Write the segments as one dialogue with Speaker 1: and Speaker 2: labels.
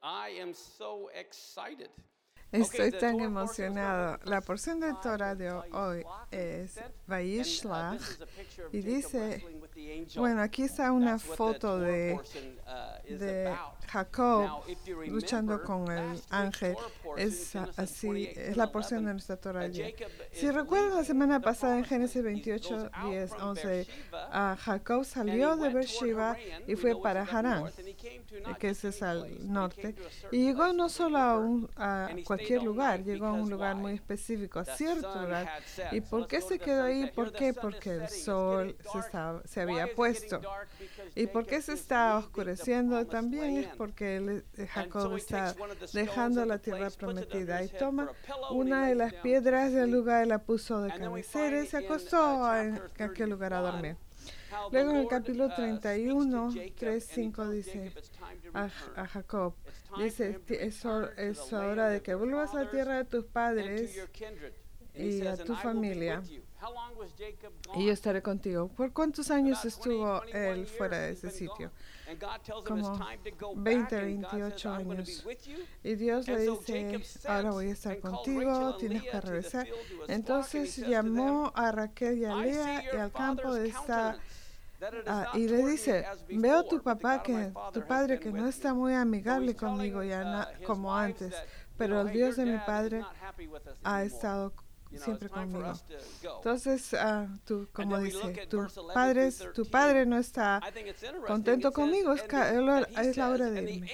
Speaker 1: Estoy tan emocionado. La porción de Torah de hoy es Vayishlach y dice, bueno, aquí está una foto de Jacob luchando con el ángel. Es así, es la porción de nuestra Torah ayer. Si recuerdan la semana pasada en Génesis 28, 10, 11, Jacob salió de Beersheba y fue para Harán, que es al norte, y llegó no solo a cualquier lugar, llegó a un lugar muy específico, a cierto lugar. ¿Y por qué se quedó ahí? ¿Por qué? Porque el sol se había puesto. ¿Y por qué se está oscureciendo? También es porque Jacob está dejando la tierra prometida y toma una de las piedras del lugar y la puso de cabecera y se acostó en aquel lugar a dormir. Luego en el capítulo 31, 3, 5 dice a Jacob, dice, es hora de que vuelvas a la tierra de tus padres y a tu familia, y yo estaré contigo. ¿Por cuántos años estuvo él fuera de ese sitio? Como 20, 28 años. Y Dios le dice, ahora voy a estar contigo, tienes que regresar. Entonces llamó a Raquel y a Lea y al campo de esta... y le dice, veo tu padre que no está muy amigable conmigo ya como antes, pero el Dios de mi padre ha estado siempre conmigo. Entonces, como dice, tu padre no está contento conmigo, es la hora de irme.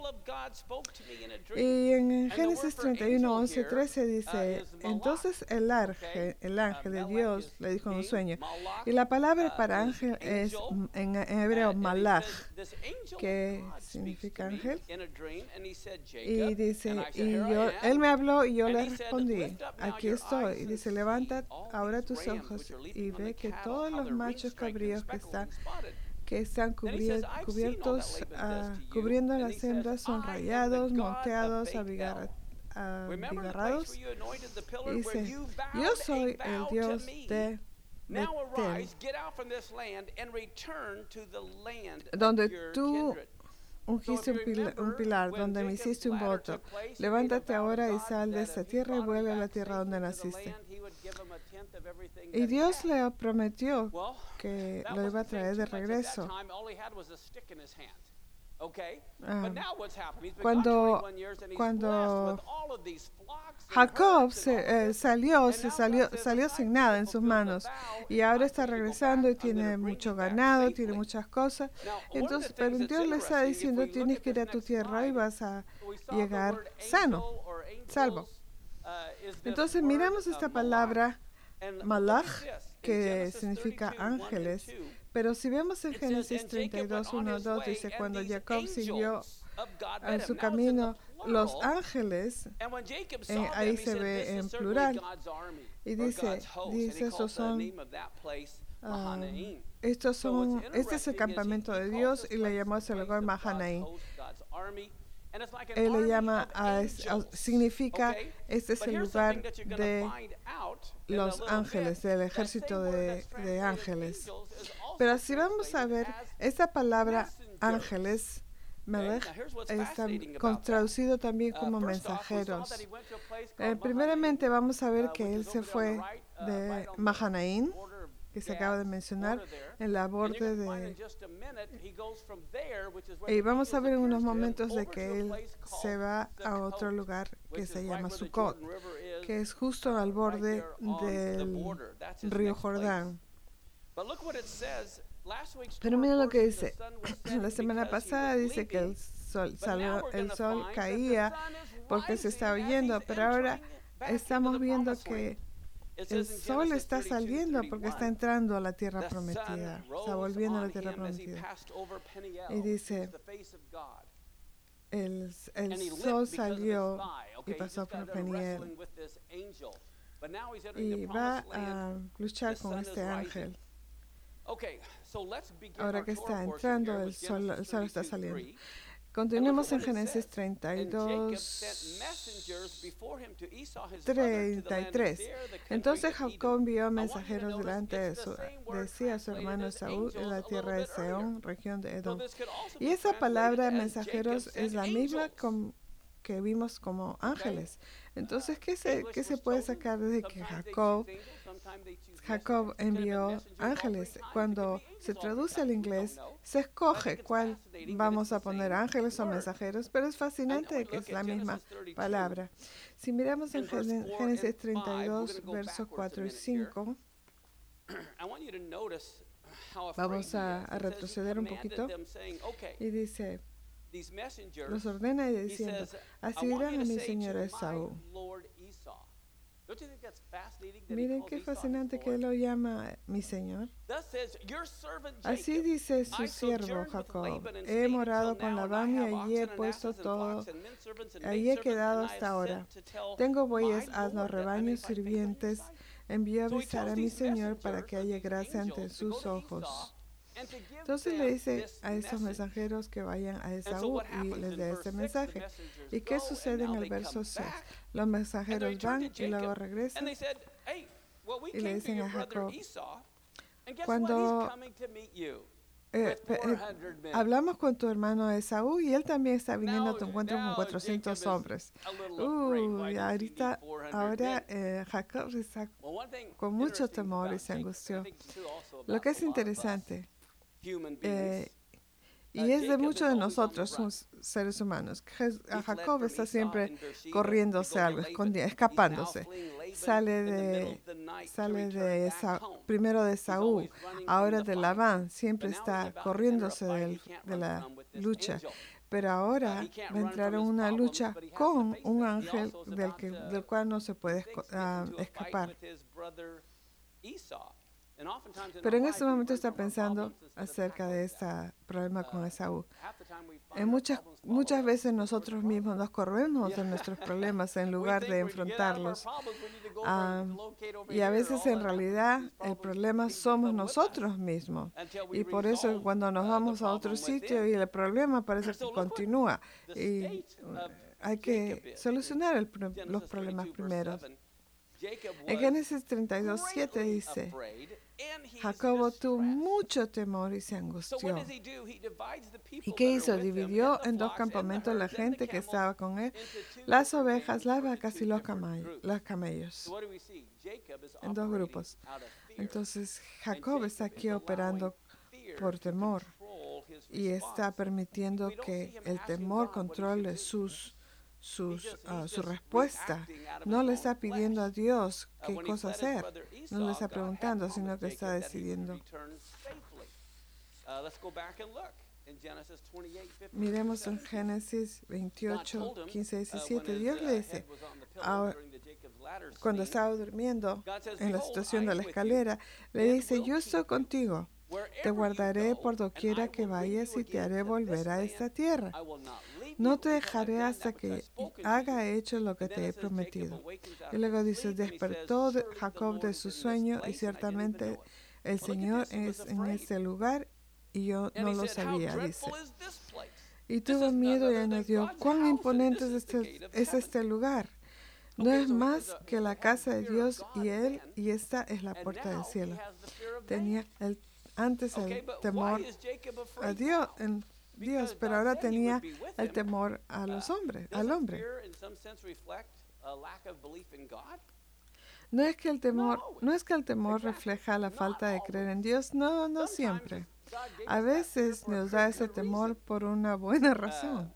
Speaker 1: Y en Génesis 31, 11, 13 dice, entonces el ángel de Dios le dijo en un sueño, y la palabra para ángel es en hebreo malach, que significa ángel, y dice, él me habló y yo le respondí, aquí estoy. Y dice, levanta ahora tus ojos y ve que todos los machos cabríos que están cubiertos, cubriendo a las hembras son rayados, monteados, abigarrados. Y dice, yo soy el Dios de Betel, donde tú ungiste un pilar, donde me hiciste un voto. Levántate ahora y sal de esta tierra y vuelve a la tierra donde naciste. Y Dios le prometió que lo iba a traer de regreso. Cuando Jacob salió sin nada en sus manos y ahora está regresando y tiene mucho ganado, tiene muchas cosas. Entonces, pero Dios le está diciendo, tienes que ir a tu tierra y vas a llegar salvo. Entonces miramos esta palabra malach, que significa ángeles, pero si vemos en Génesis 32, 1, 2, dice, cuando Jacob siguió en su camino, los ángeles, ahí se ve en plural, y dice este es el campamento de Dios, y le llamó a ese lugar Mahanaim. Él le llama, significa, este es el lugar de los ángeles, del ejército de ángeles. Pero si vamos a ver, esta palabra ángeles, Melech, está traducido también como mensajeros. Primeramente vamos a ver que él se fue de Mahanaim, que se acaba de mencionar, en la borde de... Y vamos a ver en unos momentos de que él se va a otro lugar que se llama Sukkot, que es justo al borde del río Jordán. Pero mira lo que dice. La semana pasada dice que el sol caía porque se estaba yendo, pero ahora estamos viendo que el sol está saliendo porque está entrando a la tierra prometida, está volviendo a la tierra prometida. Y dice, el sol salió y pasó por Peniel y va a luchar con este ángel. Ahora que está entrando, el sol está saliendo. Continuemos en Génesis 33. Entonces Jacob envió mensajeros delante de sí a su hermano Esaú en la tierra de Seón, región de Edom. Y esa palabra mensajeros es la misma que vimos como ángeles. Entonces, ¿qué se puede sacar de que Jacob envió ángeles? Cuando se traduce al inglés, se escoge cuál vamos a poner, ángeles o mensajeros, pero es fascinante que es la misma palabra. Si miramos en Génesis 32, versos 4 y 5, vamos a retroceder un poquito y dice, los ordena y diciendo, así dirán a mi señor Esaú. Miren qué fascinante que él lo llama mi señor. Así dice su siervo Jacob, he morado con Labán y allí he puesto todo, allí he quedado hasta ahora. Tengo bueyes, asnos, rebaños, sirvientes. Envió a avisar a mi señor para que haya gracia ante sus ojos. Entonces le dice a esos mensajeros que vayan a Esaú y les dé ese mensaje. ¿Y qué sucede en el verso 6? Los mensajeros van y luego regresan y le dicen a Jacob, cuando hablamos con tu hermano Esaú y él también está viniendo a tu encuentro con 400 hombres. Ahora Jacob está con mucho temor y se angustió. Lo que es interesante, y es de muchos de nosotros, seres humanos, Jacob está siempre corriéndose algo, escapándose. Primero de Esaú, ahora de Labán, siempre está corriéndose de la lucha. Pero ahora va a entrar en una lucha con un ángel del cual no se puede escapar. Pero en este momento está pensando acerca de este problema con Esaú. Muchas veces nosotros mismos nos corremos de nuestros problemas en lugar de enfrentarlos. Y a veces en realidad el problema somos nosotros mismos. Y por eso cuando nos vamos a otro sitio y el problema parece que continúa. Y hay que solucionar los problemas primero. En Génesis 32:7 dice, Jacob tuvo mucho temor y se angustió. ¿Y qué hizo? Dividió en dos campamentos la gente que estaba con él, las ovejas, las vacas y los camellos. En dos grupos. Entonces Jacob está aquí operando por temor y está permitiendo que el temor controle su respuesta. No le está pidiendo a Dios qué cosa hacer, no le está preguntando, sino que está decidiendo. Miremos en Génesis 28, 15, 17. Dios le dice, cuando estaba durmiendo en la situación de la escalera, le dice, yo estoy contigo. Te guardaré por doquiera que vayas y te haré volver a esta tierra. No te dejaré hasta que haga hecho lo que te he prometido. Y luego dice, despertó Jacob de su sueño y ciertamente el Señor es en este lugar y yo no lo sabía, dice. Y tuvo miedo y añadió, ¿cuán imponente es este lugar? No es más que la casa de Dios y esta es la puerta del cielo. Tenía antes el temor a Dios, pero ahora tenía el temor a los hombres, al hombre. No es que el temor refleja la falta de creer en Dios, no siempre. A veces nos da ese temor por una buena razón.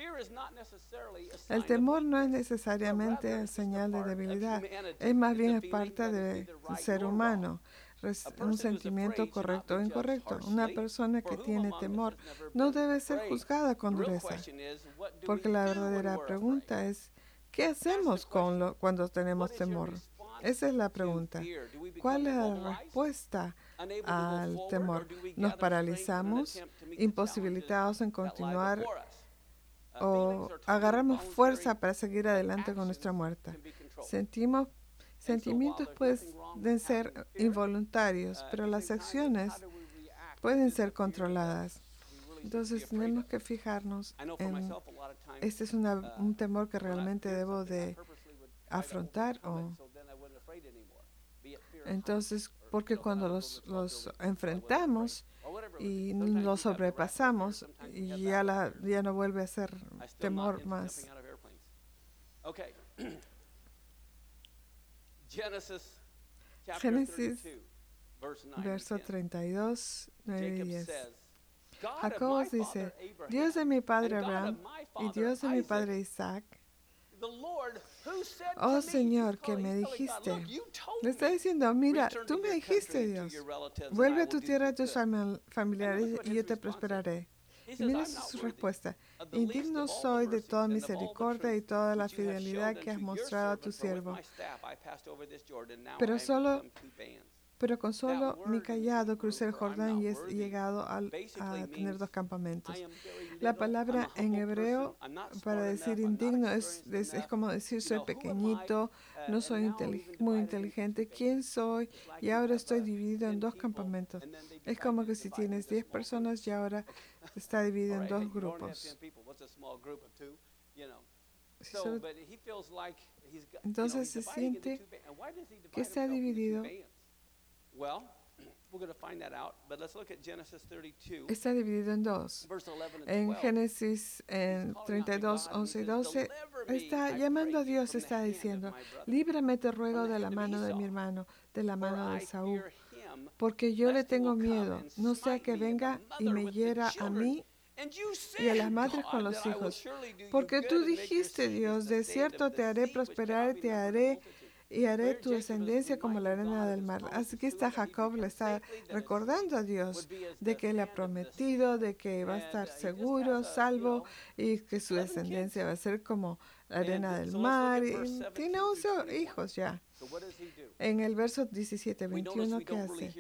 Speaker 1: El temor no es necesariamente señal de debilidad, es más bien parte del ser humano. Un sentimiento correcto o incorrecto. Una persona que tiene temor no debe ser juzgada con dureza, porque la verdadera pregunta es, ¿qué hacemos cuando tenemos temor? Esa es la pregunta. ¿Cuál es la respuesta al temor? ¿Nos paralizamos, imposibilitados en continuar, o agarramos fuerza para seguir adelante con nuestra muerte? Sentimientos pueden ser involuntarios, pero las acciones pueden ser controladas. Entonces tenemos que fijarnos en, este es un temor que realmente debo de afrontar. Entonces, porque cuando los enfrentamos y los sobrepasamos, ya no vuelve a ser temor más. Génesis, verso 32, 9 y 10. Jacob dice, Dios de mi padre Abraham y Dios de mi padre Isaac, oh Señor, que me dijiste. Le está diciendo, mira, tú me dijiste, Dios, vuelve a tu tierra, a tus familiares, y yo te prosperaré. Y mira su respuesta. Indigno soy de toda misericordia y toda la fidelidad que has mostrado a tu siervo. Pero con solo mi callado crucé el Jordán y he llegado a tener 2 campamentos. La palabra en hebreo para decir indigno es como decir soy pequeñito, no soy muy inteligente, ¿quién soy? Y ahora estoy dividido en 2 campamentos. Es como que si tienes 10 personas y ahora está dividido en 2 grupos. Entonces se siente que está dividido. Está dividido en 2. En Génesis 32, 11 y 12, está llamando a Dios, está diciendo, líbrame te ruego de la mano de mi hermano, de la mano de Esaú, porque yo le tengo miedo, no sea que venga y me hiera a mí y a las madres con los hijos. Porque tú dijiste, Dios, de cierto te haré prosperar, y haré tu descendencia como la arena del mar. Así que Jacob le está recordando a Dios de que le ha prometido, de que va a estar seguro, salvo, y que su descendencia va a ser como la arena del mar. Y tiene 11 hijos ya. En el verso 17, 21, ¿qué hace?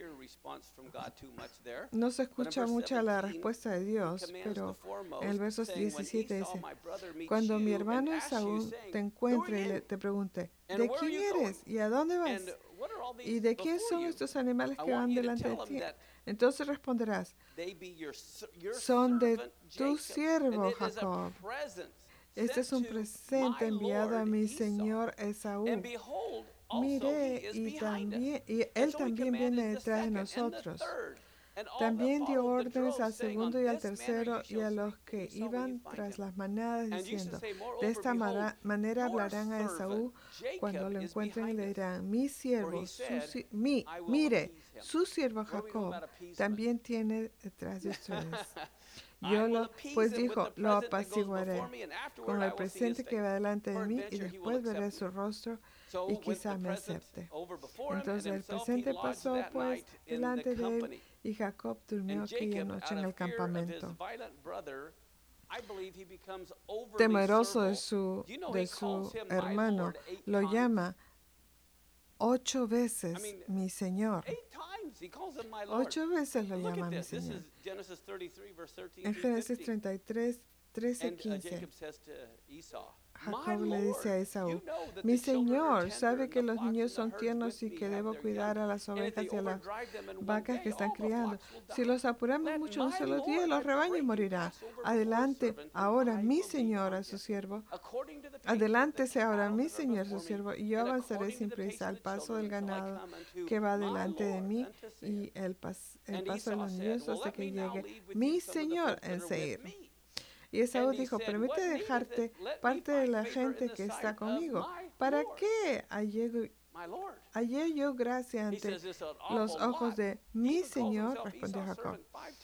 Speaker 1: No se escucha mucho la respuesta de Dios, pero en el verso 17 dice, cuando mi hermano Esaú te encuentre y te pregunte, ¿de quién eres y a dónde vas? ¿Y de quién son estos animales que van delante de ti? Entonces responderás, son de tu siervo Jacob. Este es un presente enviado a mi señor Esaú. Mire, y él también viene detrás de nosotros. También dio órdenes al segundo y al tercero y a los que iban tras las manadas, diciendo, de esta manera hablarán a Esaú cuando lo encuentren y le dirán, mi siervo, mire, su siervo Jacob también tiene detrás de ustedes. Pues dijo, lo apaciguaré con el presente que va delante de mí y después veré su rostro y quizá me acepte. Entonces el presente pasó pues delante de él y Jacob durmió aquella noche en el campamento. Temeroso de su hermano, lo llama 8 veces mi Señor. 8 veces lo llama mi Señor. En Génesis 33, 13 y 15, Jacob le dice a Esaú, mi Señor sabe que los niños son tiernos y que debo cuidar a las ovejas y a las vacas que están criando. Si los apuramos mucho un solo día, los rebaños morirán. Adelante ahora mi Señor a su siervo. Adelántese ahora mi Señor su siervo, y yo avanzaré sin prisa al paso del ganado que va delante de mí y el paso de los niños hasta que llegue mi Señor en Seir. Y Esaú dijo, permite dejarte parte de la gente que está conmigo. ¿Para qué hallé yo gracia ante los ojos de mi Señor? Respondió Jacob.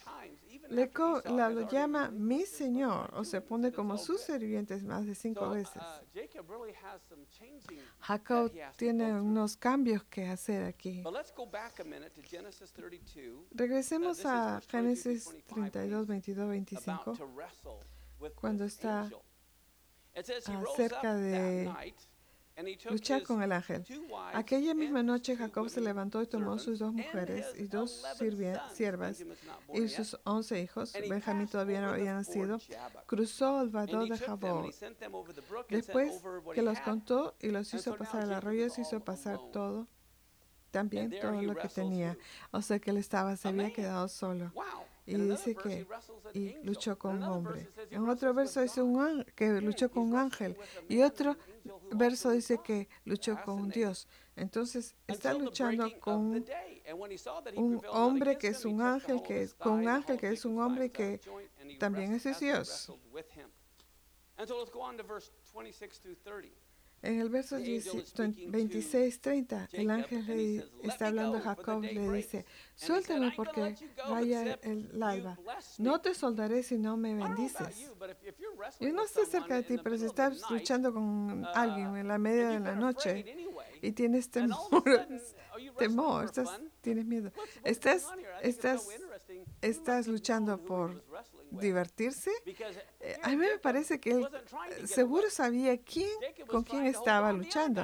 Speaker 1: Lo llama mi Señor, o se pone como sus sirvientes más de 5 veces. Jacob tiene unos cambios que hacer aquí. Regresemos a Génesis 32, 22, 25. Cuando está cerca de luchar con el ángel. Aquella misma noche Jacob se levantó y tomó sus 2 mujeres y 2 siervas y sus 11 hijos. Benjamín todavía no había nacido. Cruzó el vado de Jabor. Después que los contó y los hizo pasar al arroyo, se hizo pasar todo, también todo lo que tenía. O sea que se había quedado solo. Y dice que y luchó con un hombre. En otro verso dice que luchó con un ángel. Y otro verso dice que luchó con un Dios. Entonces está luchando con un hombre que es un ángel, con un ángel que es un hombre que también es Dios. En el verso 26-30, el ángel está hablando a Jacob, le dice, suéltame porque vaya el alba. No te soldaré si no me bendices. Yo no estoy cerca de ti, pero si estás luchando con alguien en la media de la noche y tienes tienes miedo, estás luchando por divertirse. A mí me parece que él seguro sabía con quién estaba luchando.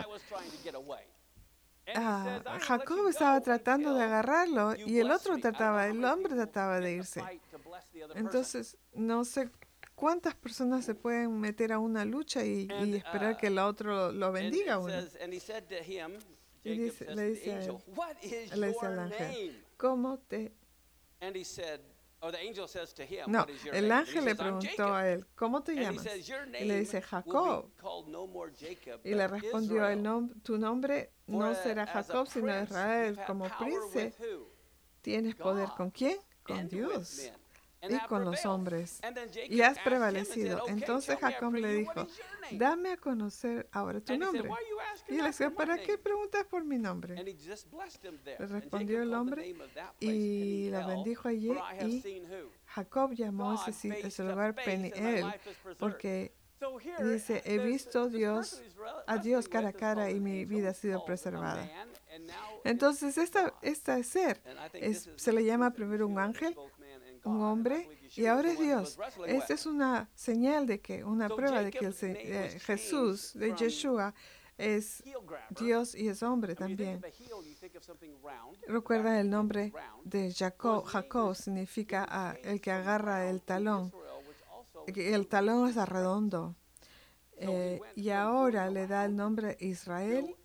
Speaker 1: Jacob estaba tratando de agarrarlo y el hombre trataba de irse. Entonces, no sé cuántas personas se pueden meter a una lucha y esperar que el otro lo bendiga a uno. Y le dice al ángel, ¿cómo te...? No, el ángel le preguntó a él, ¿cómo te llamas? Y le dice, Jacob. Y le respondió, tu nombre no será Jacob, sino Israel. Como príncipe, ¿tienes poder con quién? Con Dios y con los hombres. Y has prevalecido. Entonces Jacob le dijo, dame a conocer ahora tu nombre. Y le dijo, ¿para qué preguntas por mi nombre? Le respondió el hombre y la bendijo allí. Y Jacob llamó ese lugar Peniel, porque dice, he visto a Dios cara a cara y mi vida ha sido preservada. Entonces, esta ser se le llama primero un ángel, un hombre, y ahora es Dios. Esta es una señal una prueba de que Jesús, de Yeshua, es Dios y es hombre también. Recuerda el nombre de Jacob significa el que agarra el talón. El talón es redondo. Y ahora le da el nombre Israel,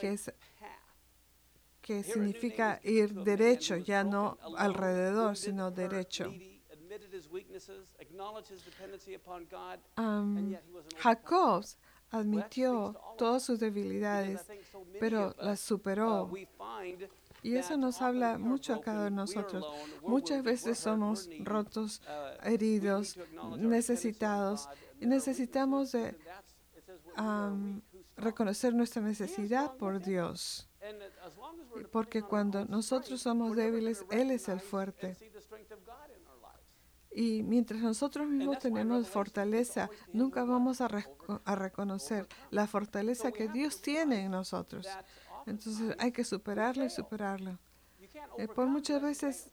Speaker 1: que significa ir derecho, ya no alrededor, sino derecho. Jacob admitió todas sus debilidades, pero las superó. Y eso nos habla mucho a cada uno de nosotros. Muchas veces somos rotos, heridos, necesitados, y necesitamos de reconocer nuestra necesidad por Dios. Porque cuando nosotros somos débiles, Él es el fuerte. Y mientras nosotros mismos tenemos fortaleza, nunca vamos a reconocer la fortaleza que Dios tiene en nosotros. Entonces hay que superarlo y superarlo. Por muchas veces,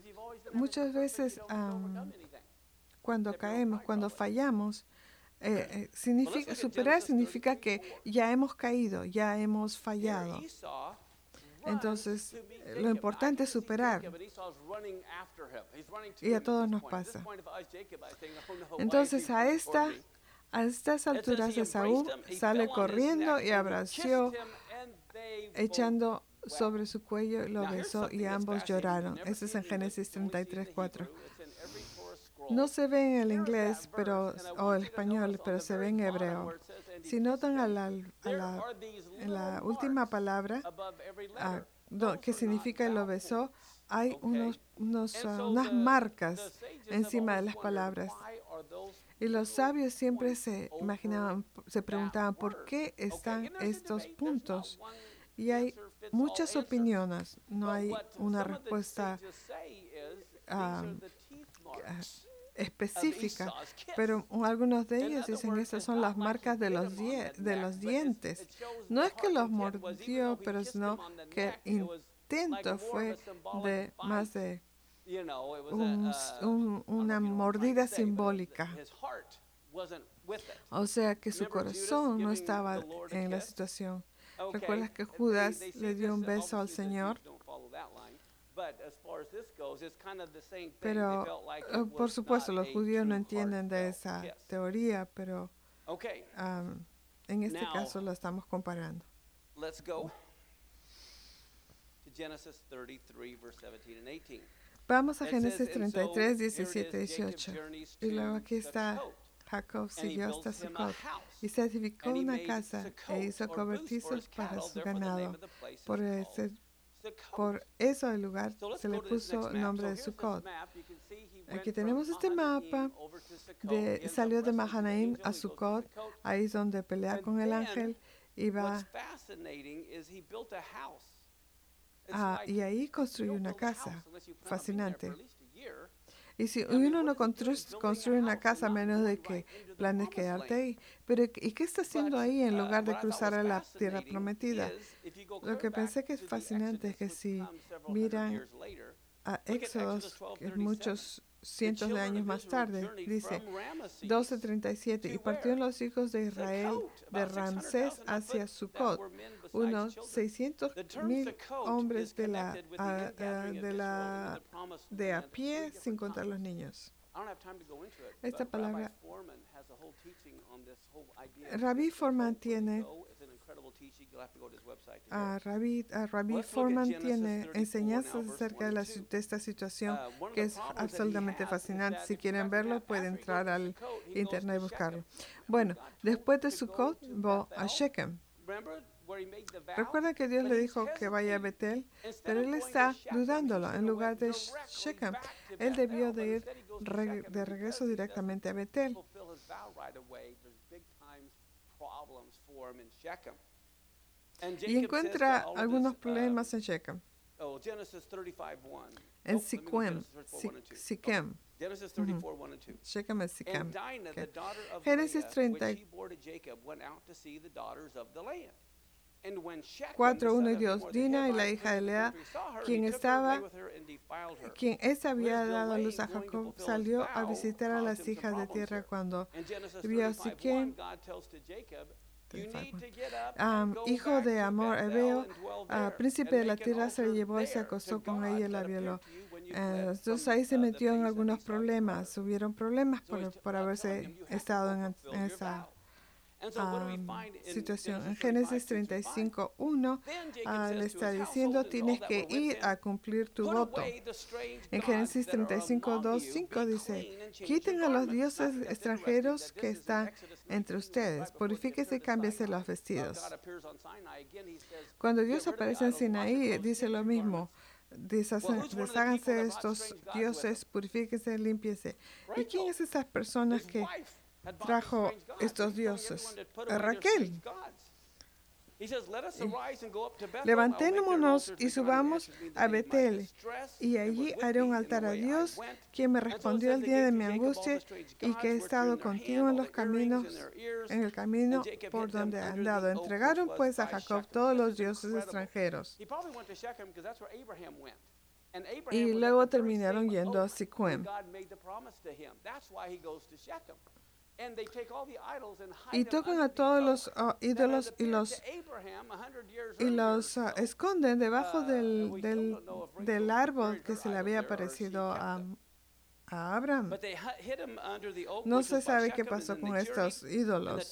Speaker 1: cuando caemos, cuando fallamos, superar significa que ya hemos caído, ya hemos fallado. Entonces, lo importante es superar. Y a todos nos pasa. Entonces, a estas alturas, Esaú sale corriendo y abrazó, echando sobre su cuello, lo besó y ambos lloraron. Eso es en Génesis 33:4. No se ve en el inglés o el español, pero se ve en hebreo. Si notan en la última palabra, que signica lo besó, hay unas marcas encima de las palabras. Y los sabios siempre se preguntaban por qué están estos puntos. Y hay muchas opiniones, no hay una respuesta específica, pero algunos de ellos dicen que esas son las marcas de los dientes. No es que los mordió, pero sino que el intento fue de más de una mordida simbólica. O sea que su corazón no estaba en la situación. ¿Recuerdas que Judas le dio un beso al Señor? Pero, por supuesto, los judíos no entienden de esa teoría, pero en este caso lo estamos comparando. Vamos a Génesis 33, 17, 18. Y luego aquí está: Jacob siguió hasta Sucot y se edificó una casa e hizo cobertizos para su ganado. Por eso el lugar se le puso el nombre de Sucot. Aquí tenemos este mapa. Salió de Mahanaim a Sucot, ahí es donde pelea con el ángel y va. Y ahí construyó una casa. Fascinante. Y si uno no construye una casa a menos de que planes quedarte ahí. Pero ¿y qué está haciendo ahí en lugar de cruzar a la tierra prometida? Lo que pensé que es fascinante es que si miran a Éxodo, que es muchos cientos de años más tarde, dice 12:37, y partieron los hijos de Israel de Ramsés hacia Sucot, unos 600,000 hombres de a pie, sin contar los niños. Esta palabra, Rabbi Foreman tiene, Rabbi Foreman tiene enseñanzas acerca de esta situación que es absolutamente fascinante. Si quieren verlo, pueden entrar al internet y buscarlo. Bueno, después de Sucot, va a Shechem. Recuerda que Dios le dijo que vaya a Betel, pero él está dudándolo. En lugar de Shechem, él debió de ir de regreso directamente a Betel. Y encuentra algunos problemas en Shechem. En Siquem. Shechem es Siquem. Génesis 4:1 y 2. Dina y la hija de Lea, quien había dado a luz a Jacob, salió a visitar a las hijas de tierra cuando vio a Siquem, hijo de Amor Ebeo, príncipe de la tierra, se la llevó y se acostó con ella y la violó. Entonces ahí se metió en algunos problemas. Hubieron problemas por haberse estado en esa situación. En Génesis 35:1 le está diciendo: tienes que ir a cumplir tu voto. En Génesis 35:2-5 dice: quiten a los dioses extranjeros que están entre ustedes, purifíquese y cámbiese los vestidos. Cuando Dios aparece en Sinaí, dice lo mismo: desháganse de estos dioses, purifíquese, límpiese. ¿Y quién es esas personas que trajo estos dioses? Raquel. Levantémonos y subamos a Betel, y allí haré un altar a Dios, quien me respondió el día de mi angustia, y que he estado contigo en el camino por donde he andado. Entregaron pues a Jacob todos los dioses extranjeros. Y luego terminaron yendo a Siquem. Y tocan a todos los ídolos y los esconden debajo del árbol que se le había aparecido a Abraham. No se sabe qué pasó con estos ídolos.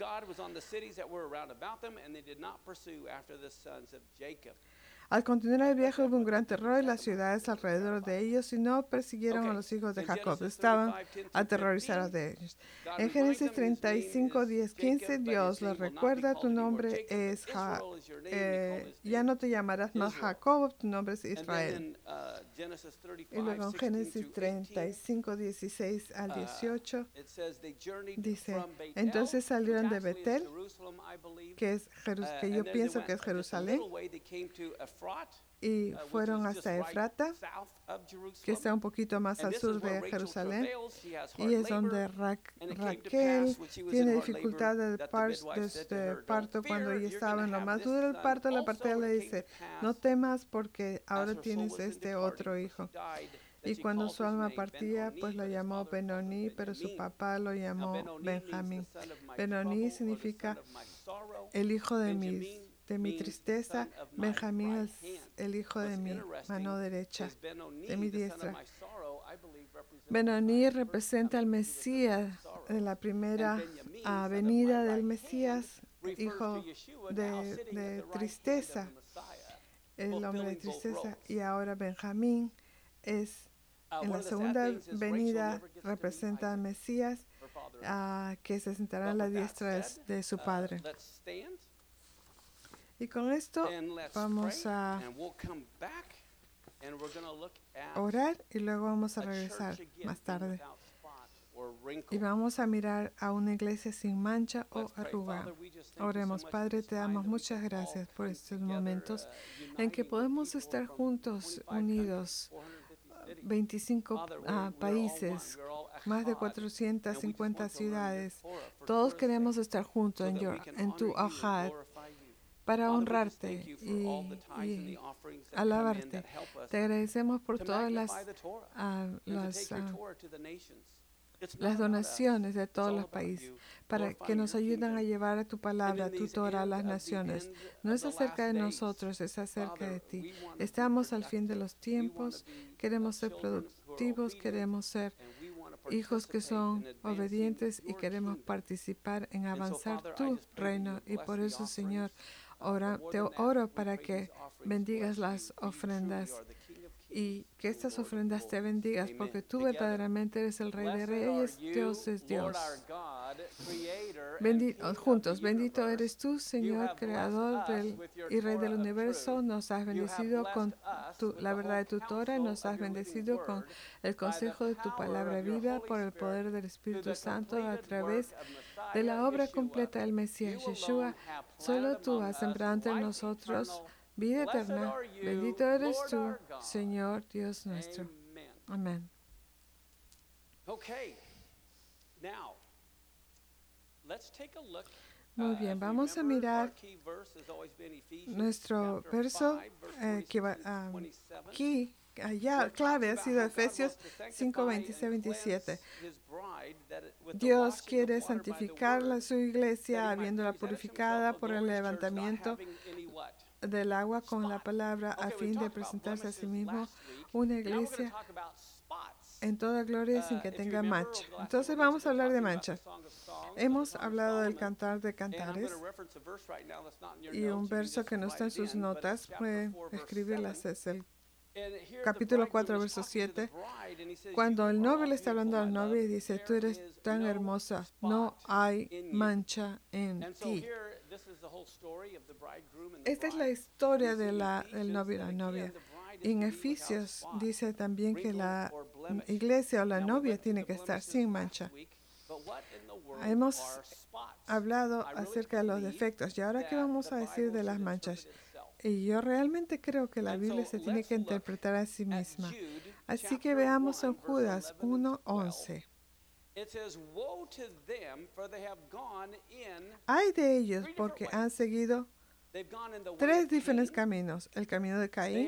Speaker 1: Al continuar el viaje hubo un gran terror en las ciudades alrededor de ellos y no persiguieron a los hijos de Jacob. Estaban aterrorizados de ellos. En Génesis 35, 10, 15, Dios les recuerda: tu nombre es ya no te llamarás más Jacob, tu nombre es Israel. Y luego en Génesis 35, 16 al 18 dice: entonces salieron de Betel, que yo pienso que es Jerusalén, y fueron hasta Efrata, que está un poquito más al sur de Jerusalén, y es donde Raquel tiene dificultad de parto cuando ella estaba en lo más duro del parto. La partera le dice: no temas, porque ahora tienes este otro hijo. Y cuando su alma partía, pues lo llamó Benoni, pero su papá lo llamó Benjamín. Benoni significa el hijo de mi tristeza. Benjamín es el hijo de mi mano derecha, de mi diestra. Benoni representa al Mesías, de la primera venida del Mesías, hijo de tristeza, el hombre de tristeza. Y ahora Benjamín es en la segunda venida representa al Mesías que se sentará a la diestra de su Padre. Y con esto vamos a orar y luego vamos a regresar más tarde. Y vamos a mirar a una iglesia sin mancha o arruga. Oremos. Padre, te damos muchas gracias por estos momentos en que podemos estar juntos, unidos. 25 países, más de 450 ciudades. Todos queremos estar juntos en tu Ahad para honrarte y alabarte. Te agradecemos por todas las donaciones de todos los países para que nos ayuden a llevar a tu palabra, tu Torah a las naciones. No es acerca de nosotros, es acerca de ti. Estamos al fin de los tiempos, queremos ser productivos, queremos ser hijos que son obedientes y queremos participar en avanzar tu reino. Y por eso, Señor, te oro para que bendigas las ofrendas y que estas ofrendas te bendigas, porque tú verdaderamente eres el Rey de Reyes, Dios es Dios. Juntos, bendito eres tú, Señor, Creador y Rey del universo. Nos has bendecido con la verdad de tu Torah, nos has bendecido con el consejo de tu palabra viva, por el poder del Espíritu Santo, a través de la obra completa del Mesías Yeshua. Solo tú has sembrado entre nosotros vida eterna. Bendito eres tú, Señor Dios nuestro. Amén. Muy bien, vamos a mirar nuestro verso clave ha sido Efesios 5, 26, 27. Dios quiere santificar su iglesia, habiéndola purificada por el levantamiento del agua con la palabra, a fin de presentarse a sí mismo una iglesia en toda gloria sin que tenga mancha. Entonces vamos a hablar de mancha. Hemos hablado del Cantar de Cantares y un verso que no está en sus notas, puede escribirlas, es el capítulo 4, verso 7, cuando el novio le está hablando al novio y dice: tú eres tan hermosa, no hay mancha en ti. Esta es la historia del novio y la novia. En Efesios dice también que la iglesia o la novia tiene que estar sin mancha. Hemos hablado acerca de los defectos y ahora ¿qué vamos a decir de las manchas? Y yo realmente creo que la Biblia se tiene que interpretar a sí misma. Así que veamos en Judas 1:11. Hay de ellos porque han seguido tres diferentes caminos. El camino de Caín,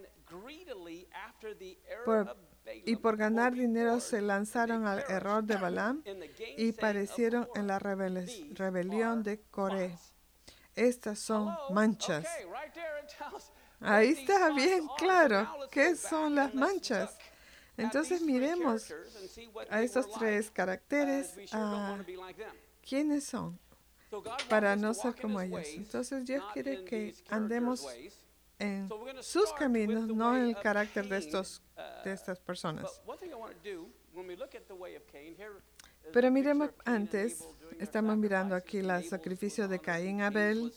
Speaker 1: y por ganar dinero se lanzaron al error de Balaam y parecieron en la rebelión de Coré. Estas son manchas. Ahí está bien claro qué son las manchas. Entonces miremos a estos tres caracteres, quiénes son, para no ser como ellos. Entonces Dios quiere que andemos en sus caminos, no en el carácter de estas personas. Pero miremos antes, estamos mirando aquí el sacrificio de Caín y Abel.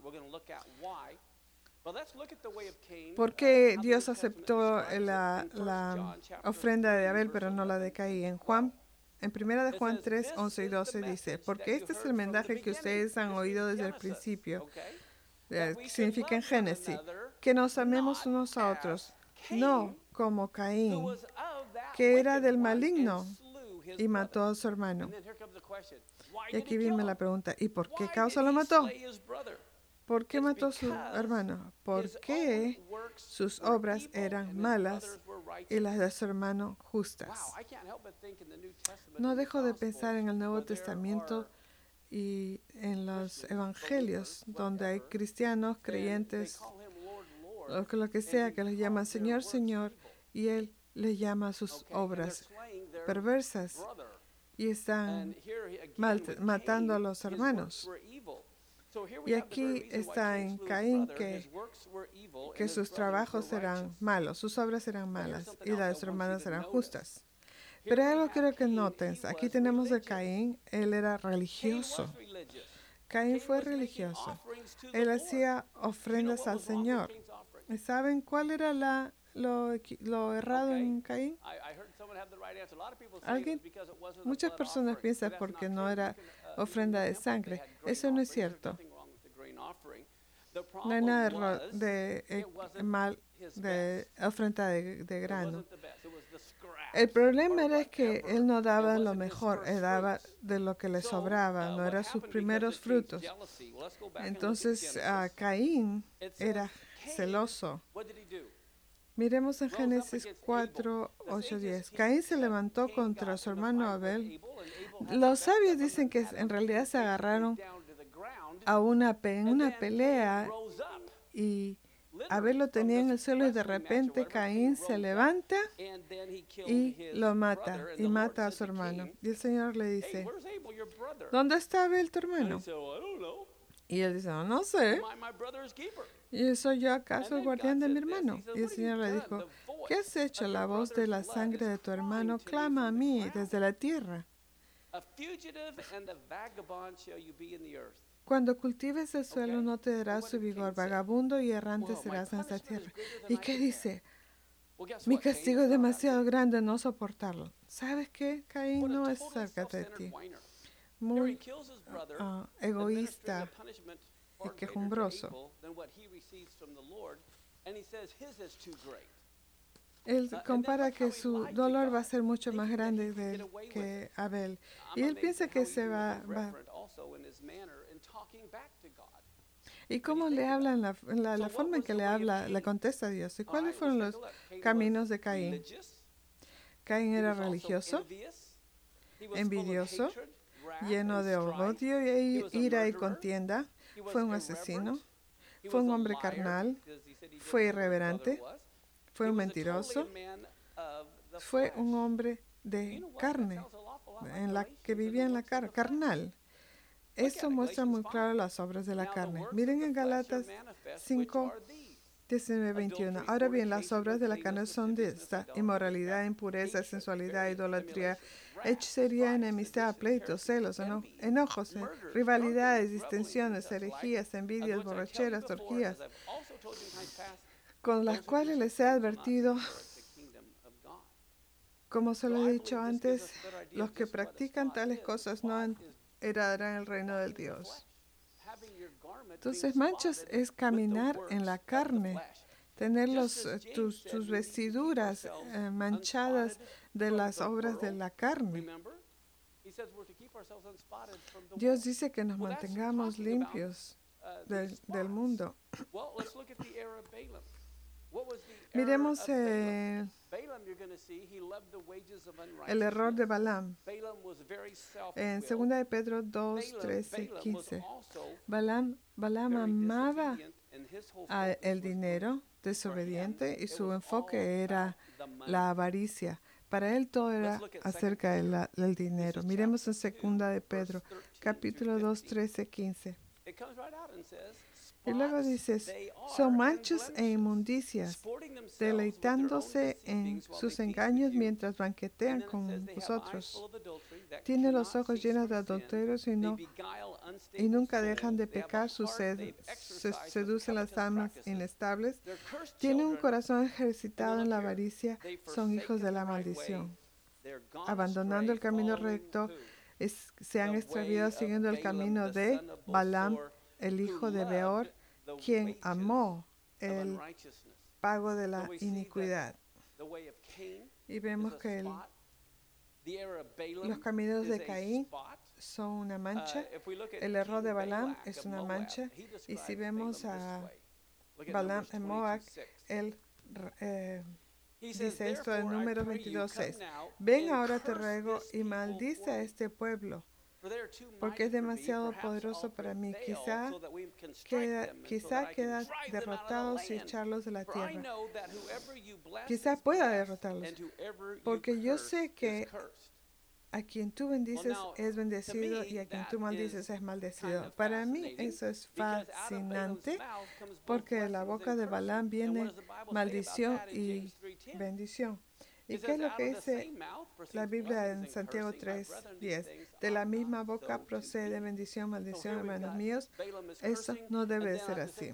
Speaker 1: ¿Por qué Dios aceptó la ofrenda de Abel pero no la de Caín? En 1 de Juan 3, 11 y 12 dice: porque este es el mensaje que ustedes han oído desde el principio. Significa en Génesis, que nos amemos unos a otros, no como Caín, que era del maligno y mató a su hermano. Y aquí viene la pregunta: ¿y por qué causa lo mató? ¿Por qué mató a su hermano? Porque sus obras eran malas y las de su hermano justas. No dejo de pensar en el Nuevo Testamento y en los evangelios, donde hay cristianos, creyentes, o lo que sea, que les llaman Señor, Señor, y Él les llama a sus obras perversas y están matando a los hermanos. Y aquí está en Caín que sus trabajos eran malos, sus obras eran malas y las de sus hermanos eran justas. Pero hay algo quiero que noten. Aquí tenemos de Caín, él era religioso. Caín fue religioso. Él hacía ofrendas al Señor. ¿Y saben cuál era lo errado en Caín? Muchas personas piensan porque no era ofrenda de sangre. Eso no es cierto. No hay nada de ofrenda de grano. El problema era que él no daba lo mejor, él daba de lo que le sobraba, no eran sus primeros frutos. Entonces Caín era celoso. Miremos en Génesis 4, 8, 10. Caín se levantó contra su hermano Abel. Los sabios dicen que en realidad se agarraron a una pelea y Abel lo tenía en el suelo y de repente Caín se levanta y lo mata y mata a su hermano. Y el Señor le dice, ¿dónde está Abel, tu hermano? Y él dice, no sé. ¿Y soy yo acaso el guardián de mi hermano? Y el Señor le dijo, ¿qué has hecho? La voz de la sangre de tu hermano clama a mí desde la tierra. Cuando cultives el suelo no te dará su vigor, vagabundo y errante serás en esta tierra. ¿Y qué dice? Mi castigo es demasiado grande, no soportarlo. ¿Sabes qué? Caín no es cerca de ti. Muy egoísta y quejumbroso. Él compara que su dolor va a ser mucho más grande que Abel. Y él piensa que se va. ¿Y cómo le habla? La forma en que le habla, le contesta a Dios. ¿Y cuáles fueron los caminos de Caín? Caín era religioso, envidioso, lleno de odio, ira y contienda. Fue un asesino. Fue un hombre carnal. Fue irreverente. Fue un mentiroso. Fue un hombre de carne, que vivía en la carnal. Esto muestra muy claro las obras de la carne. Miren en Galatas 5, 19, 21. Ahora bien, las obras de la carne son de esta: inmoralidad, impureza, sensualidad, idolatría, hechicería, enemistad, pleitos, celos, enojos, rivalidades, distensiones, herejías, envidias, borracheras, orgías, con las cuales les he advertido, como se lo he dicho antes, los que practican tales cosas no heredarán el reino de Dios. Entonces, manchas es caminar en la carne, tener tus vestiduras manchadas de las obras de la carne. Dios dice que nos mantengamos limpios del mundo. Miremos el error de Balaam. En 2 de Pedro 2, 13 y 15. Balaam amaba el dinero, desobediente, y su enfoque era la avaricia. Para él todo era acerca del dinero. Miremos en 2 de Pedro, capítulo 2, 13, 15. Y luego dices, son manchas e inmundicias, deleitándose en sus engaños mientras banquetean con vosotros. Tienen los ojos llenos de adulterios y nunca dejan de pecar, seducen las almas inestables. Tienen un corazón ejercitado en la avaricia, son hijos de la maldición. Abandonando el camino recto, se han extraviado siguiendo el camino de Balaam, el hijo de Beor, quien amó el pago de la iniquidad. Y vemos que los caminos de Caín son una mancha, el error de Balaam es una mancha, y si vemos a Balaam en Moab, él dice esto en Números 22:6. Ven ahora te ruego y maldice a este pueblo, porque es demasiado poderoso para mí. Quizá queda derrotados y echarlos de la tierra. Quizá pueda derrotarlos, porque yo sé que a quien tú bendices es bendecido y a quien tú maldices es maldecido. Para mí eso es fascinante porque de la boca de Balaam viene maldición y bendición. ¿Y qué es lo que dice la Biblia en Santiago 3:10? De la misma boca procede bendición, maldición, hermanos míos. Eso no debe de ser así.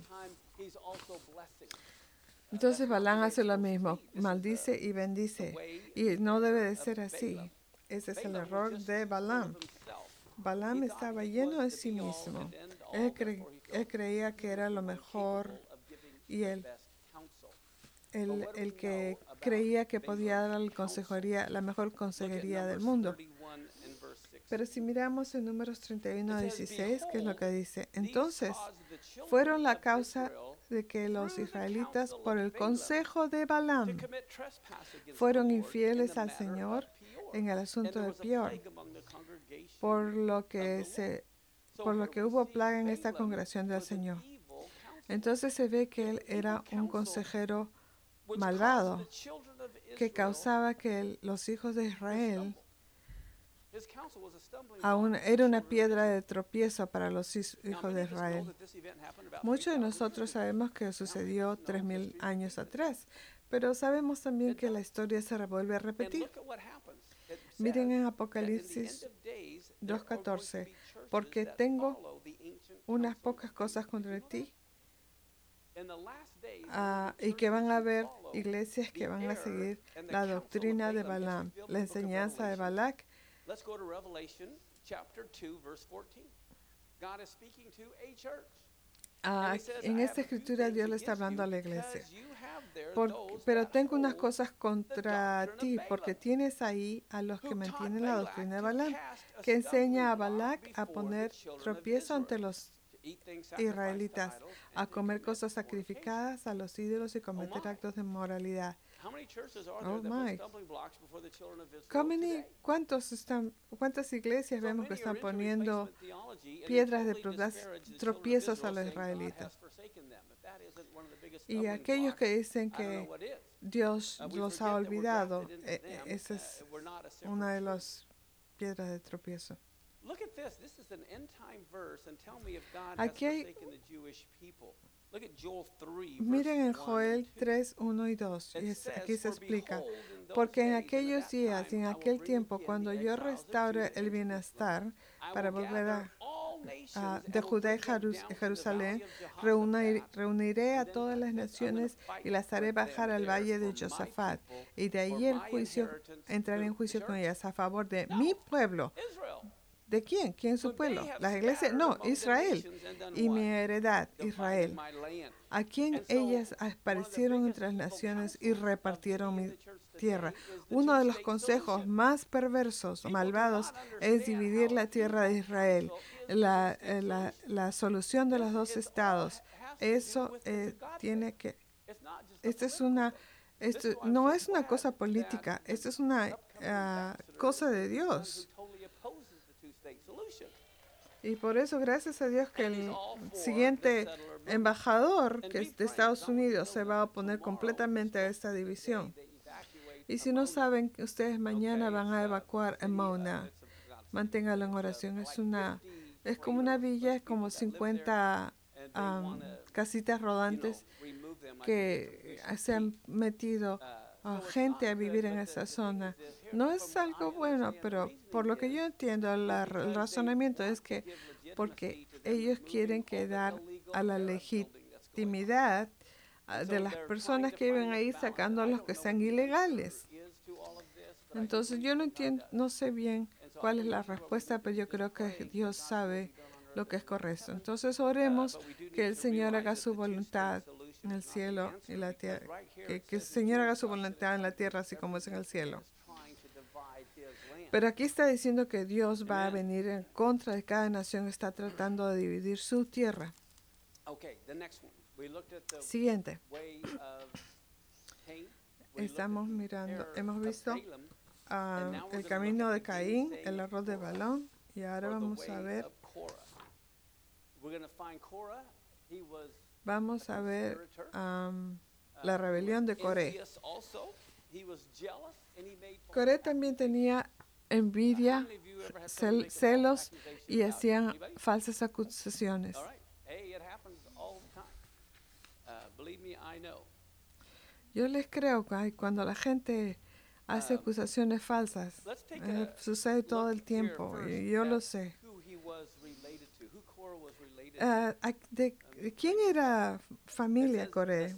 Speaker 1: Entonces Balaam hace lo mismo, maldice y bendice. Y no debe de ser así. Ese es el error de Balaam. Balaam estaba lleno de sí mismo. Él creía que era lo mejor y el que creía que podía dar la mejor consejería del mundo. Pero si miramos en Números 31:16, ¿qué es lo que dice? Entonces, fueron la causa de que los israelitas, por el consejo de Balaam, fueron infieles al Señor en el asunto de Peor, por lo que hubo plaga en esta congregación del Señor. Entonces se ve que él era un consejero malvado que causaba que los hijos de Israel era una piedra de tropiezo para los hijos de Israel. Muchos de nosotros sabemos que sucedió 3000 años atrás, pero sabemos también que la historia se vuelve a repetir. Miren en Apocalipsis 2:14, porque tengo unas pocas cosas contra ti, y que van a haber iglesias que van a seguir la doctrina de Balaam, la enseñanza de Balac. En esta escritura Dios le está hablando a la iglesia. Pero tengo unas cosas contra ti, porque tienes ahí a los que mantienen la doctrina de Balaam, que enseña a Balac a poner tropiezo ante los israelitas, a comer cosas sacrificadas a los ídolos y cometer actos de moralidad. Oh my. ¿Cuántas iglesias vemos que están poniendo piedras de tropiezos a los israelitas? Y aquellos que dicen que Dios los ha olvidado, esa es una de las piedras de tropiezo. Aquí hay, miren en Joel 3:1 y 2, aquí se explica, porque en aquellos días y en aquel tiempo, cuando yo restaure el bienestar para volver de Judá y Jerusalén, reuniré a todas las naciones y las haré bajar al valle de Josafat, y de ahí entraré en juicio con ellas a favor de mi pueblo. ¿De quién? ¿Quién es su pueblo? ¿Las iglesias? No, Israel. Y mi heredad, Israel. A quien ellas aparecieron entre las naciones y repartieron mi tierra. Uno de los consejos más perversos o malvados es dividir la tierra de Israel. La solución de los dos estados. Eso tiene que... Esto no es una cosa política. Esto es una cosa de Dios. Y por eso, gracias a Dios, que el siguiente embajador, que es de Estados Unidos, se va a oponer completamente a esta división. Y si no saben, ustedes mañana van a evacuar a Mona. Manténganlo en oración. Es como una villa, es como 50 casitas rodantes que se han metido gente a vivir en esa zona. No es algo bueno, pero por lo que yo entiendo, el razonamiento es que porque ellos quieren quedar a la legitimidad de las personas que viven ahí, sacando a los que sean ilegales. Entonces yo no sé bien cuál es la respuesta, pero yo creo que Dios sabe lo que es correcto. Entonces oremos que el Señor haga su voluntad en el cielo y la tierra, que el Señor haga su voluntad en la tierra así como es en el cielo. Pero aquí está diciendo que Dios va a venir en contra de cada nación que está tratando de dividir su tierra. Siguiente. Estamos mirando, hemos visto el camino de Caín, el error de Balaam, y ahora vamos a ver la rebelión de Coré. Coré también tenía envidia, celos y hacían falsas acusaciones. Yo les creo que cuando la gente hace acusaciones falsas, sucede todo el tiempo, y yo lo sé. ¿De quién era familia Coré?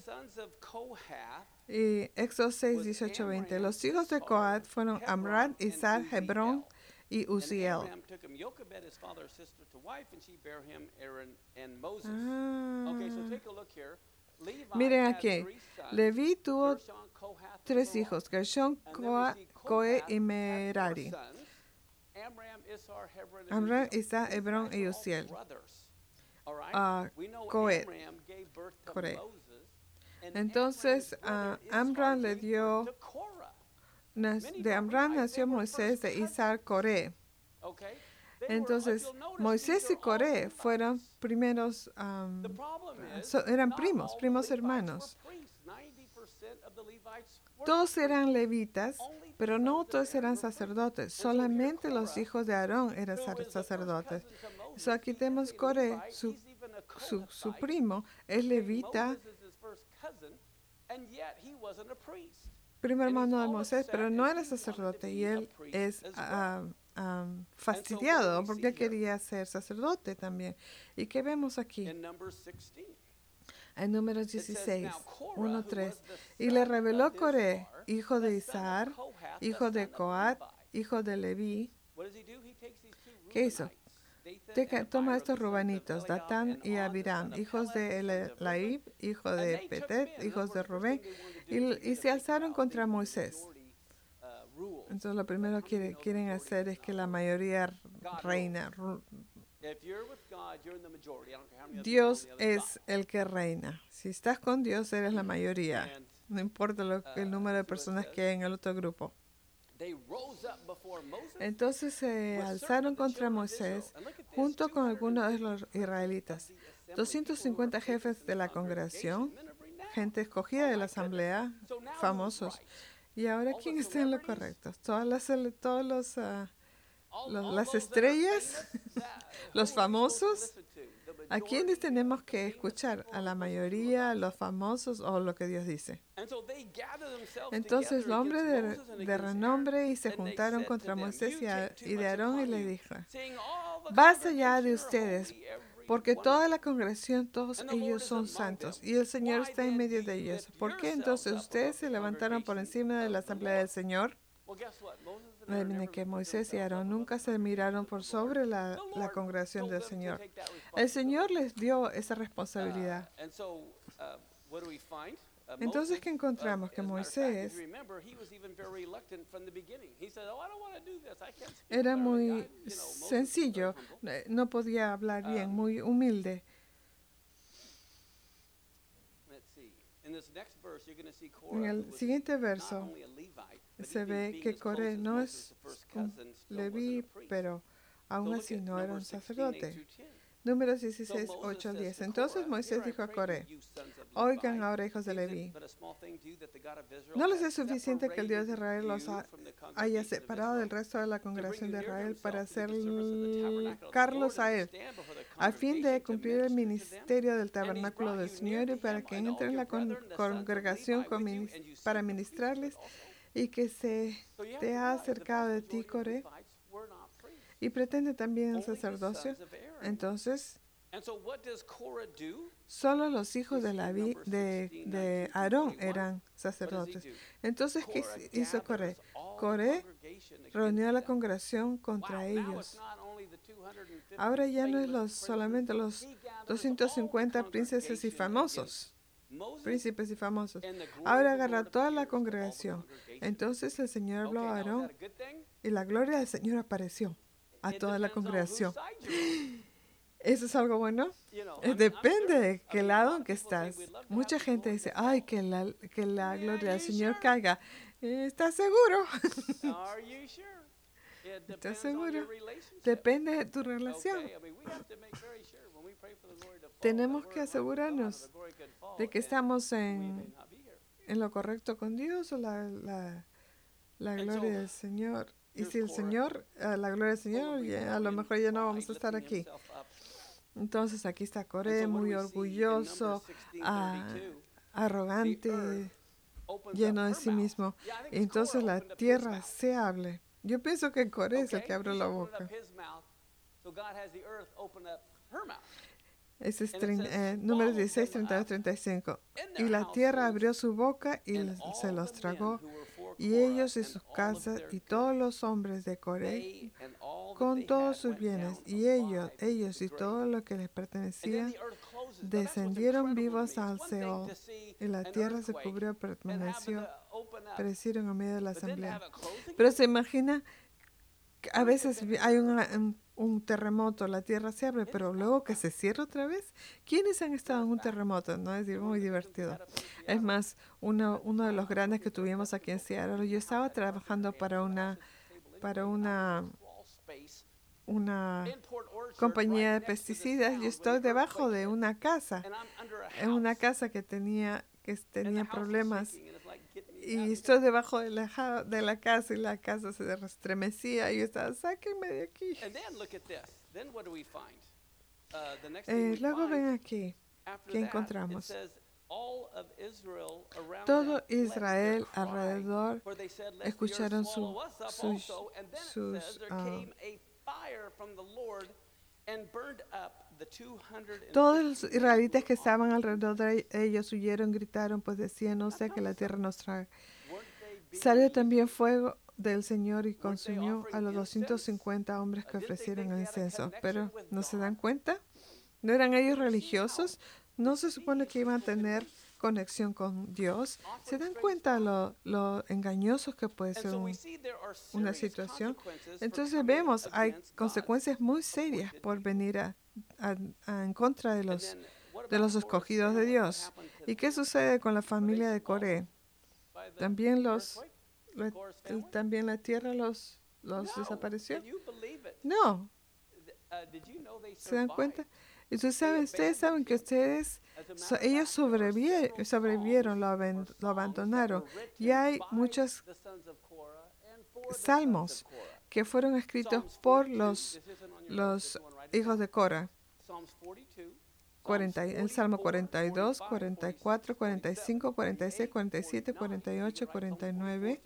Speaker 1: Y Éxodo 6, 18, 20. Los hijos de Coat fueron Amram, Izhar, Hebrón y Uziel. Miren aquí, Leví tuvo 3 hijos, Gershón, Coe y Merari. Amram, Izhar, Hebrón y Uziel. Coet. Entonces, Amram le dio, de Amram nació Moisés, de Izhar, Coré. Entonces, Moisés y Coré fueron primeros, eran primos hermanos. Todos eran levitas, pero no todos eran sacerdotes. Solamente los hijos de Aarón eran sacerdotes. So aquí tenemos Coré, su primo, es levita, primo hermano de Moisés, pero no era sacerdote, y él es fastidiado porque quería ser sacerdote también. ¿Y qué vemos aquí? En Números 16, 1-3. Y le reveló Coré, hijo de Izhar, hijo de Coat, hijo de Leví. ¿Qué hizo? Toma estos rubanitos, Datán y Abiram, hijos de Elaib, hijo de Petet, hijos de Rubén, y se alzaron contra Moisés. Entonces lo primero que quieren hacer es que la mayoría reina. Dios es el que reina. Si estás con Dios, eres la mayoría. No importa el número de personas que hay en el otro grupo. Entonces se alzaron contra Moisés junto con algunos de los israelitas. 250 jefes de la congregación, gente escogida de la asamblea, famosos. Y ahora, ¿quién está en lo correcto? Todas las estrellas, los famosos. ¿A quiénes tenemos que escuchar? ¿A la mayoría, a los famosos o lo que Dios dice? Entonces los hombres de renombre y se juntaron contra Moisés y de Aarón y le dijo: basta ya de ustedes, porque toda la congregación, todos ellos son santos, y el Señor está en medio de ellos. ¿Por qué entonces ustedes se levantaron por encima de la asamblea del Señor? Adivinen que Moisés y Aarón nunca se miraron por sobre la congregación del Señor. El Señor les dio esa responsabilidad. Entonces, ¿qué encontramos? Que Moisés era muy sencillo, no podía hablar bien, muy humilde. En el siguiente verso se ve que Coré no es un leví, pero aún así no era un sacerdote. Números 16, 8 al 10. Entonces Moisés dijo a Coré: oigan ahora, hijos de Leví, ¿no les es suficiente que el Dios de Israel los haya separado del resto de la congregación de Israel para acercarlos a Él, a fin de cumplir el ministerio del tabernáculo del Señor, y para que entren en la congregación para ministrarles, y que se te ha acercado de ti, Coré, y pretende también el sacerdocio? Entonces, solo los hijos de Aarón eran sacerdotes. Entonces, ¿qué hizo Coré? Coré reunió a la congregación contra ellos. Ahora ya no es solamente los 250 príncipes y famosos. Ahora agarra toda la congregación. Entonces el Señor habló a Aarón y la gloria del Señor apareció a toda la congregación. ¿Eso es algo bueno? Depende de qué lado en que estás. Mucha gente dice: ay, que la gloria del Señor caiga. ¿Estás seguro? ¿Estás seguro? Depende de tu relación. Tenemos que asegurarnos de que estamos en lo correcto con Dios, o la gloria del Señor Y si el Señor, la gloria del Señor, a lo mejor ya no vamos a estar aquí. Entonces aquí está Coré, muy orgulloso, arrogante, lleno de sí mismo. Y entonces la tierra se abre. Yo pienso que Coré es el que abre la boca. Ese es número 16, 32, 35. Y la tierra abrió su boca y se los tragó, y ellos y sus casas y todos los hombres de Coré con todos sus bienes, y ellos y todo lo que les pertenecía descendieron vivos al Seol, y la tierra se cubrió, perecieron en medio de la asamblea. Pero se imagina, a veces hay un terremoto, la tierra se abre, pero luego que se cierra otra vez. ¿Quiénes han estado en un terremoto? No es muy divertido. Es más, uno de los grandes que tuvimos aquí en Seattle, yo estaba trabajando para una compañía de pesticidas. Yo estoy debajo de una casa, en una casa que tenía problemas. Y estoy debajo de la casa y la casa se estremecía y yo estaba, sáquenme de aquí. Luego ven aquí, ¿qué encontramos? Todo Israel alrededor escucharon todos los israelitas que estaban alrededor de ellos huyeron, gritaron, pues decían, no sé, que la tierra nos trague. Salió también fuego del Señor y consumió a los 250 hombres que ofrecieron el incenso. Pero, ¿no se dan cuenta? ¿No eran ellos religiosos? ¿No se supone que iban a tener conexión con Dios? ¿Se dan cuenta lo engañosos que puede ser una situación? Entonces vemos, hay consecuencias muy serias por venir en contra de los escogidos de Dios. ¿Y qué sucede con la familia de Coré? También la tierra los desapareció. No. ¿Se dan cuenta? Y ustedes saben que ellos sobrevivieron, lo abandonaron. Y hay muchos salmos que fueron escritos por los hijos de Cora. El Salmo 42, 44, 45, 46, 47, 48, 49.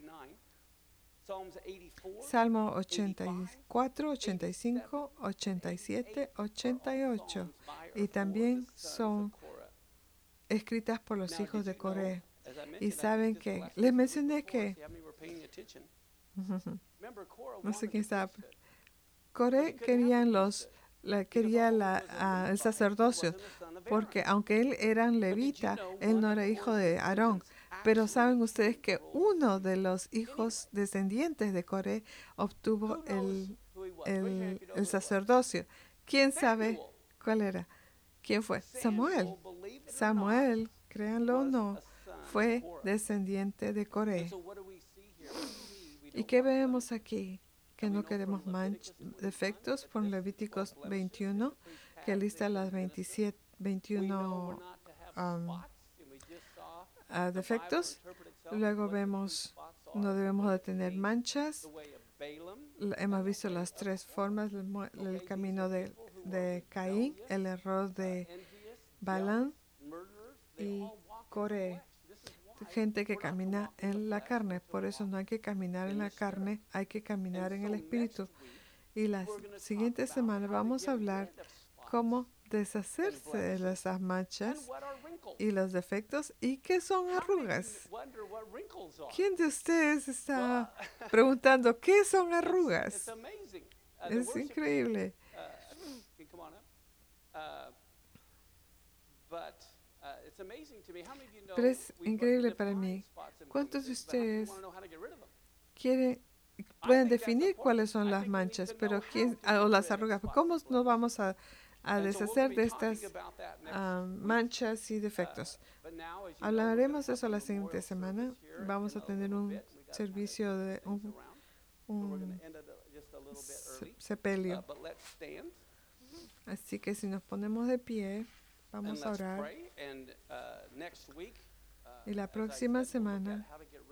Speaker 1: Salmo 84, 85, 87, 88. Y también son escritas por los hijos de Coré. Y saben que, les mencioné que, no sé quién sabe, Coré quería el sacerdocio, porque aunque él era levita, él no era hijo de Aarón. Pero saben ustedes que uno de los hijos descendientes de Coré obtuvo el sacerdocio. ¿Quién sabe cuál era? ¿Quién fue? Samuel. Samuel, créanlo o no, fue descendiente de Coré. ¿Y qué vemos aquí? Que no queremos defectos por Levíticos 21, que lista las 21 defectos. Luego vemos, no debemos de tener manchas. Hemos visto las tres formas, el camino de Caín, el error de Balaam y Coré. Gente que camina en la carne, por eso no hay que caminar en la carne, hay que caminar en el Espíritu. Y la siguiente semana vamos a hablar cómo deshacerse de esas manchas y los defectos y qué son arrugas. ¿Quién de ustedes está preguntando qué son arrugas? Es increíble. Pero es increíble para mí. ¿Cuántos de ustedes pueden definir cuáles son las manchas, pero o las arrugas? ¿Cómo nos vamos a deshacer de estas manchas y defectos? Hablaremos de eso la siguiente semana. Vamos a tener un servicio de un sepelio. Así que si nos ponemos de pie, vamos a orar. Y la próxima semana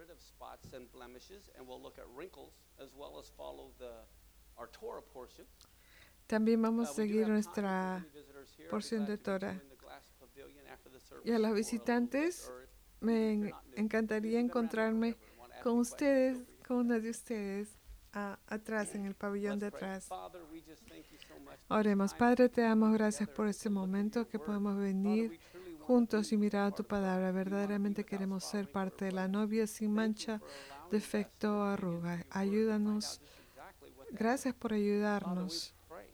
Speaker 1: también vamos a seguir nuestra porción de Torah. Y a los visitantes, me encantaría encontrarme con ustedes, con una de ustedes, atrás, en el pabellón de atrás. Oremos. Padre, te damos gracias por este momento que podemos venir juntos y mirar a tu palabra. Verdaderamente queremos ser parte de la novia sin mancha, defecto o arruga. Ayúdanos. Gracias por ayudarnos.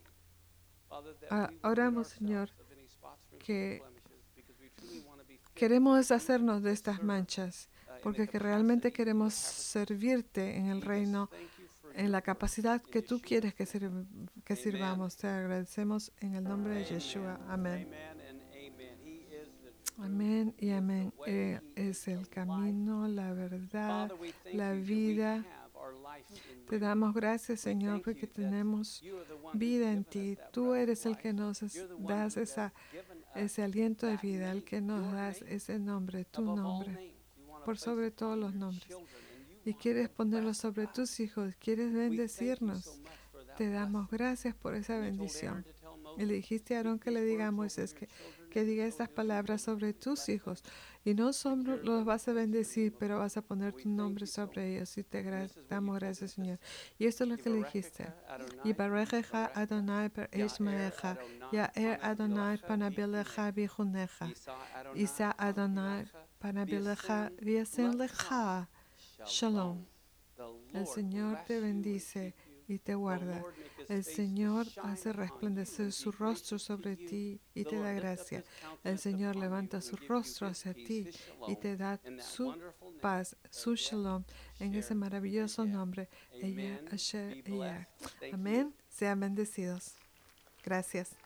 Speaker 1: Oramos, Señor, que queremos deshacernos de estas manchas, porque que realmente queremos servirte en el reino, en la capacidad que tú quieres que sirvamos. Te agradecemos en el nombre de Yeshua. Amén. Amén y amén. Él es el camino, la verdad, la vida. Te damos gracias, Señor, porque tenemos vida en ti. Tú eres el que nos das ese aliento de vida, el que nos das ese nombre, tu nombre, por sobre todos los nombres. Y quieres ponerlo sobre tus hijos, quieres bendecirnos. Te damos gracias por esa bendición. Y le dijiste a Aarón que le diga a Moisés que diga estas palabras sobre tus hijos. Y no solo los vas a bendecir, pero vas a poner tu nombre sobre ellos. Y te damos gracias, Señor. Y esto es lo que le dijiste. Y barejeja Adonai per Ishmaecha, Yaer Adonai panabilecha vijuneja, Isa Adonai panabilecha viesen lecha. Shalom. El Señor te bendice y te guarda. El Señor hace resplandecer su rostro sobre ti y te da gracia. El Señor levanta su rostro hacia ti y te da su paz, su shalom, en ese maravilloso nombre. Ella, Asher, ella. Amén. Sean bendecidos. Gracias.